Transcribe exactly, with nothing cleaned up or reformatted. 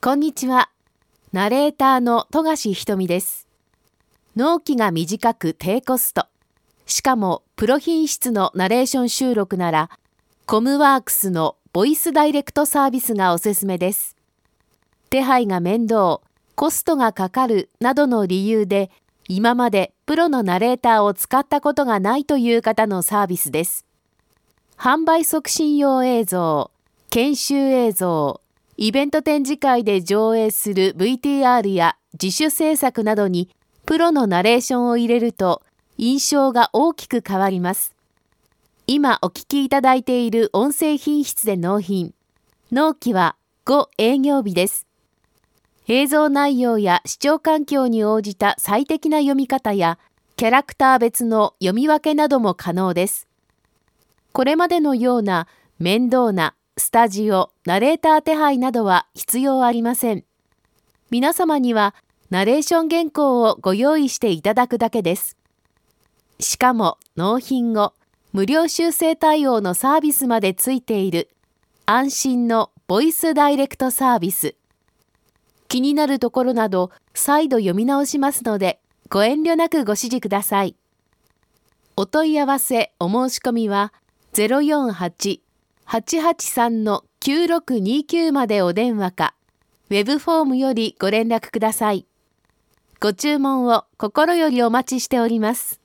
こんにちは。ナレーターの富樫ひとみです。納期が短く低コスト。しかもプロ品質のナレーション収録なら、コムワークスのボイスダイレクトサービスがおすすめです。手配が面倒、コストがかかるなどの理由で、今までプロのナレーターを使ったことがないという方のサービスです。販売促進用映像、研修映像、イベント展示会で上映する ブイティーアール や自主制作などにプロのナレーションを入れると印象が大きく変わります。今お聞きいただいている音声品質で納品。納期はご営業日です。映像内容や視聴環境に応じた最適な読み方やキャラクター別の読み分けなども可能です。これまでのような面倒なスタジオ、ナレーター手配などは必要ありません。皆様にはナレーション原稿をご用意していただくだけです。しかも納品後、無料修正対応のサービスまでついている安心のボイスダイレクトサービス。気になるところなど再度読み直しますのでご遠慮なくご指示ください。お問い合わせお申し込みは ゼロよんはち はちはちさん きゅうろくにきゅう までお電話か、ウェブフォームよりご連絡ください。ご注文を心よりお待ちしております。